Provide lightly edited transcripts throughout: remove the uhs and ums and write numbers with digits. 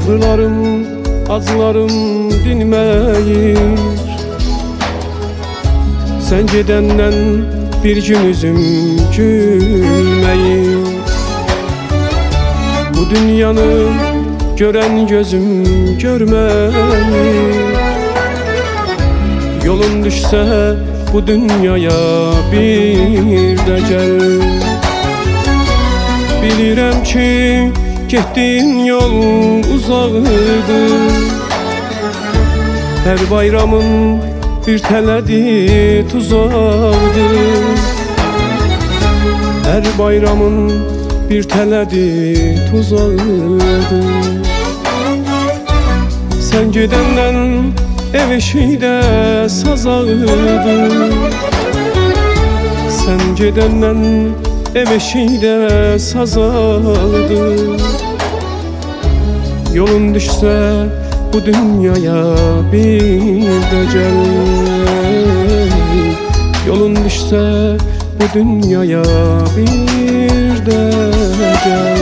Ağrılarım, acılarım dinmeyir. Sen gedenden bir gün üzüm gülmeyir. Bu dünyanı gören gözüm görmeyir. Yolun düşse bu dünyaya bir de gel. Bilirəm ki getdiyin yol uzaqdır. Hər bayramın bir tələdi tuzaqdır. Hər bayramın bir tələdi tuzaqdır. Sən gedəndən ev eşikdə sazaqdır. Sən gedəndən ev eşikdə sazaqdır. Yolun düşsə bu dünyaya bir də gəl. Yolun düşsə bu dünyaya bir də gəl.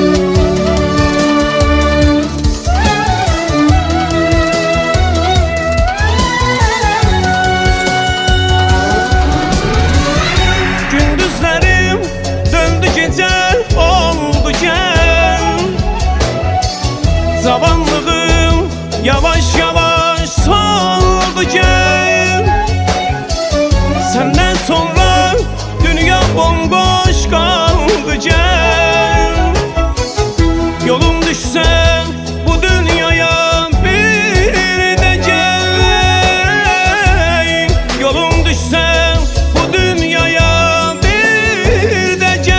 Zamanlığım yavaş yavaş soldu gel. Senden sonra dünya bomboş kaldı gel. Yolum düşse bu dünyaya bir de gel. Yolum düşse bu dünyaya bir de gel.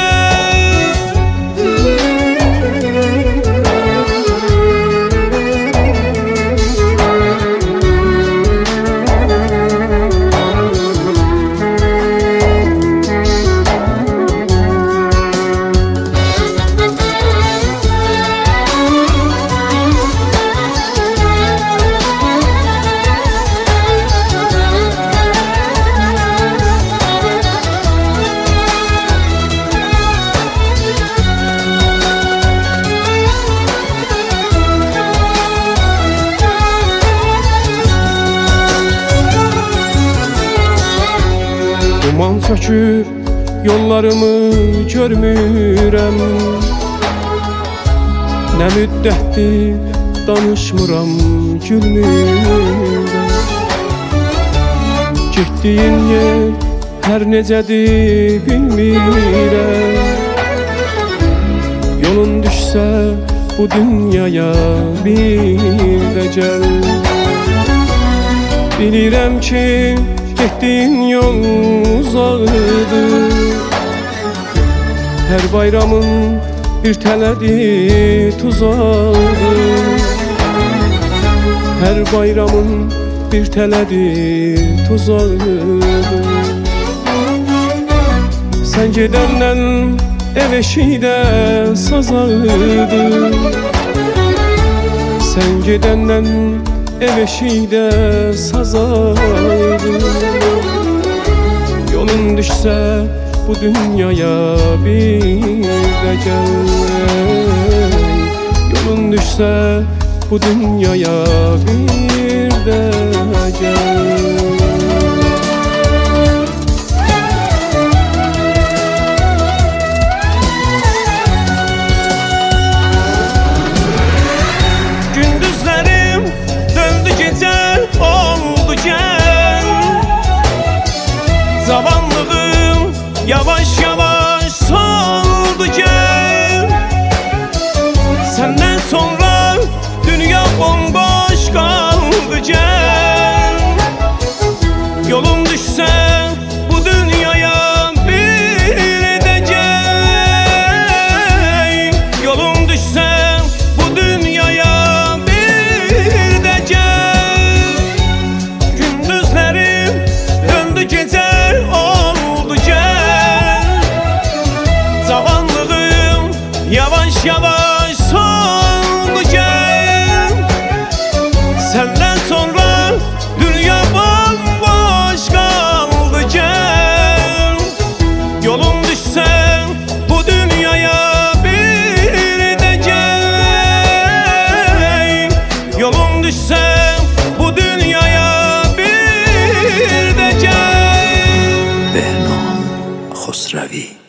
Duman çöküb yollarımı görmürəm. Nə müddətdir danışmıram, gülmürəm. Getdiyin yer hər necədir bilmirəm. Yolun düşsə bu dünyaya bir də gəl. Bilirəm ki getdiyin yol uzaqdır. Hər bayramın bir tələdi tuzaqdır. Hər bayramın bir tələdi tuzaqdır. Sən gedəndən ev eşikdə sazaqdır. Sən gedəndən ev eşikdə sazaqdır. Yolun düşsə bu dünyaya bir də gəl. Yolun düşsə bu dünyaya bir də gəl. Zamanlığım yavaş yavaş soldu gel. Senden sonra dünya bomboş kaldı gel. Yolum düşse bu dünyaya bir de gel. Yolum düşse bu dünyaya bir de gel. Gündüzlerim döndü gece oldu gel. Zamanlığım yavaş yavaş soldu gel. Senden sonra dünya bomboş kaldı gel. Yolum düşse bu dünyaya bir de gel. düşsem bu dünyaya bir de gel. Behnom Khosravi.